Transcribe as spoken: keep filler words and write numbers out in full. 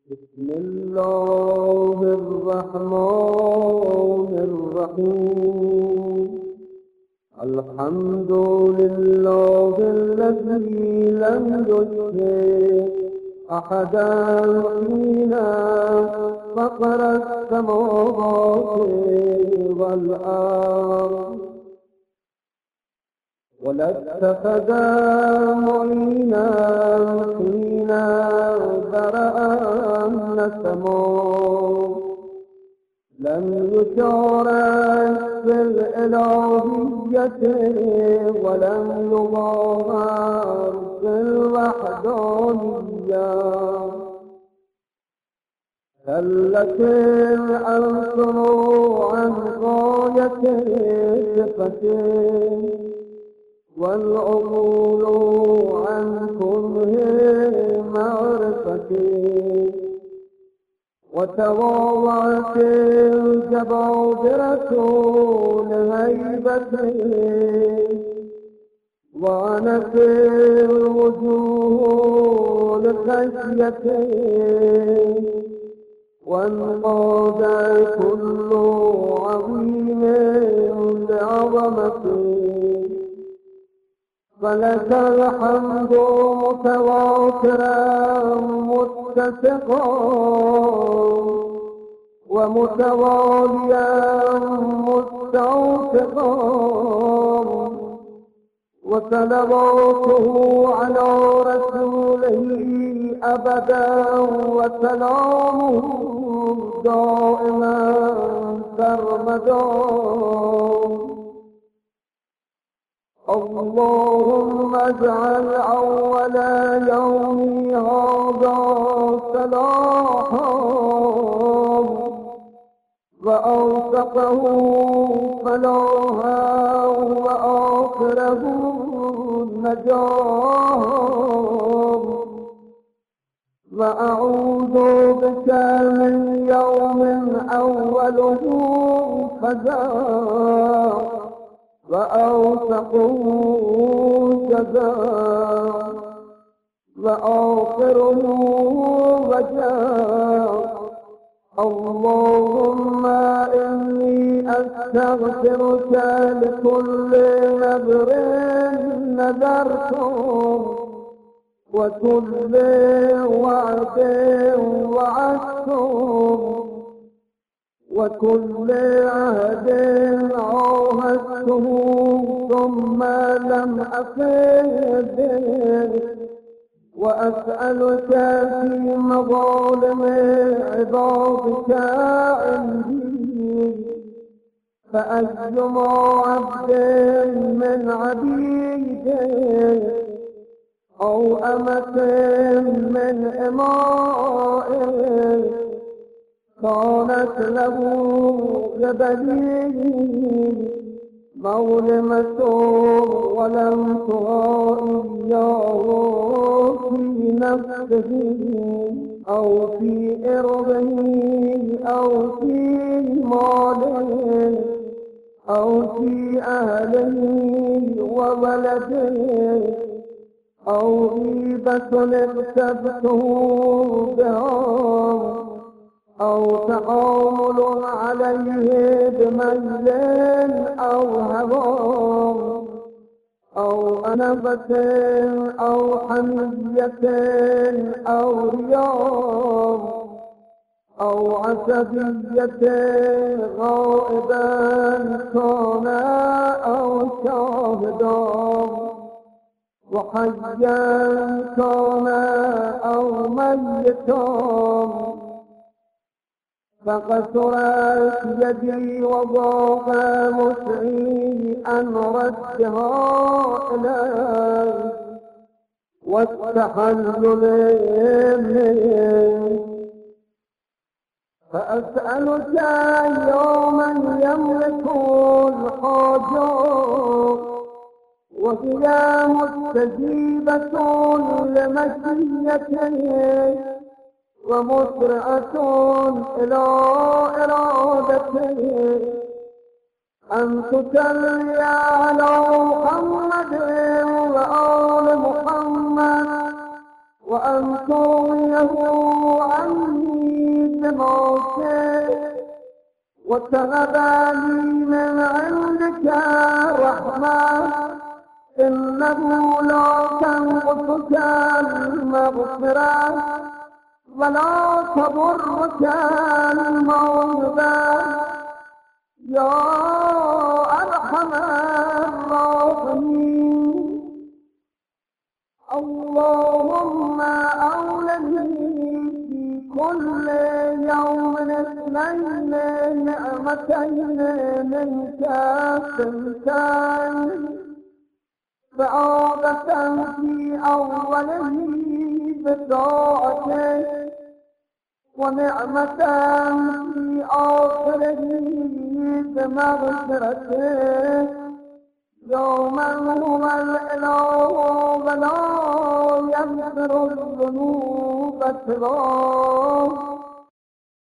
بسم الله الرحمن الرحيم. الحمد لله الذي لم يشرك أحدا حين فقر السماوات والأرض ولا اتخذ معينا حين ذرأ السماء لم يشارك في الإلهية ولم يظاهر في الوحدانية التي أنصر عن غاية صفته والعقول عن كنه معرفته وتواضعت الجبابرة لهيبته وعنت الوجوه لخشيته وانقاد كل عظيم لعظمته فلك الحمد متواترا متسقا ومتواليا مستوثقا وصلواته على رسوله أبدا وسلامه دائما سرمدا. اللهم اجعل أول يوم هذا صلاحا وأوسطه فلاحا وآخره نجاحا وأعوذ بك من يوم أوله فزاع وأوسطه جزاء وآخره وجاء. اللهم إني أستغفرك لكل نذر نذرته وكل وعد وعدته وكل عهد عاهدته ثم لم أفد به وأسألك في مظالم عبادك عندي فأجمع عبد من عبيدك أو أمة من إمائك كانت له لبديه مظلمة ولم تغائب إياه في نفسه أو في إرضه أو في ماله أو في أهله وولده أو غيبة اغتبته بها أو تعامل عليه بميل أو هوى أو أنبة أو حمية أو رياء أو عصبية غائبا كان أو شاهدا وحيا كان أو ميتا فقصرت يدي وضاق مسعي أن ردها إليه والتحلل منه فأسألك يوما يملك الحاجات وهي مستجيبة لمشيته ومسرعة إلى إرادته أن تصلي على محمد وآل محمد وأن ترويه عني ناصر وتهب لي من عندك رحمة إنه لا تنقصك المغفرة ولا تضرك الموهبة يا أرحم الراحمين. اللهم أولني في كل يوم اثنين نعمتين منك سنتين سعادة في أوله بطاعتك ونعمة في آخره بمغفرتك يا من هو الإله ولا يغفر الذنوب سواك